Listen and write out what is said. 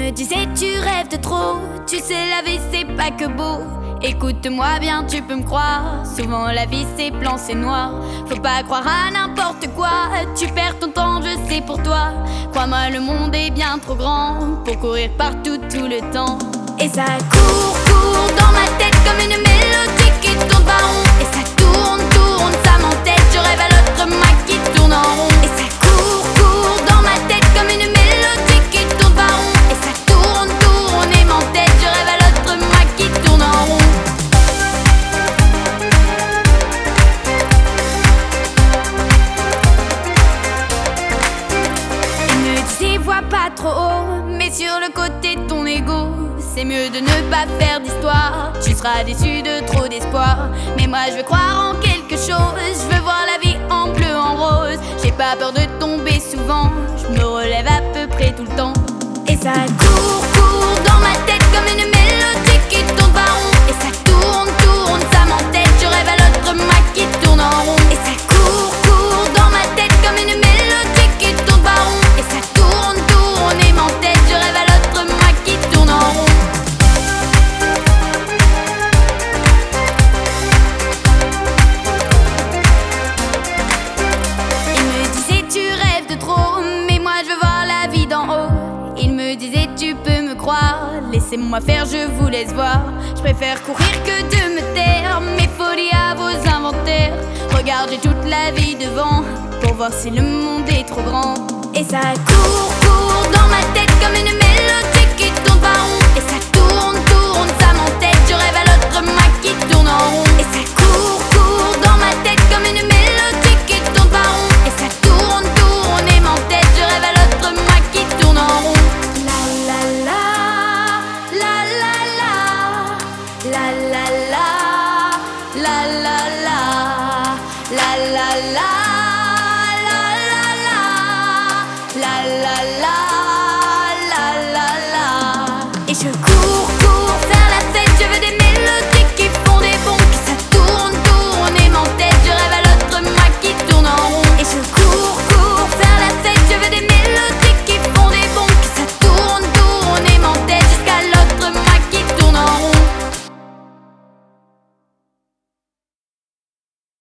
me disait tu rêves de trop, tu sais la vie c'est pas que beau. Écoute-moi bien, tu peux me croire, souvent la vie c'est blanc, c'est noir. Faut pas croire à n'importe quoi, tu perds ton temps, je sais pour toi. Crois-moi, le monde est bien trop grand pour courir partout tout le temps. Et ça court, court dans ma tête comme une mélodie qui tourne pas rond. Et ça tourne, tourne, ça m'entête, je rêve à l'autre moi qui tourne en rond. Et ça court, court dans ma tête comme une mélodie qui tourne pas rond. Et ça tourne, tourne et m'entête, je rêve à l'autre moi qui tourne en rond. Il me disait vois pas trop haut, mais sur le côté de ton ego, c'est mieux de ne pas faire d'histoire. Tu seras déçu de trop d'espoir. Mais moi je veux croire en quelque chose, je veux voir la vie en bleu, en rose. J'ai pas peur de tomber souvent, je me relève à peu près tout le temps. Et ça court, court dans ma tête comme une mélodie qui tourne pas rond. Et ça tourne, tourne, ça m'entête, je rêve à l'autre moi qui tourne en rond. Et ça court, court dans ma tête comme une mélodie qui tourne pas rond. Et ça tourne, tourne et m'entête, je rêve à l'autre moi qui tourne en rond. Tu peux me croire, laissez-moi faire, je vous laisse voir. Je préfère courir que de me taire, mes folies à vos inventaires. Regarde, j'ai toute la vie devant, pour voir si le monde est trop grand. Et ça court, court dans ma tête comme une mélodie qui tourne pas rond. Et ça tourne, tourne, ça m'entête, je rêve à l'autre moi qui tourne en rond. Et ça court, court dans ma tête comme une mélodie qui tourne pas rond. Et ça tourne, tourne et m'entête, je rêve à l'autre moi qui tourne en rond. Et je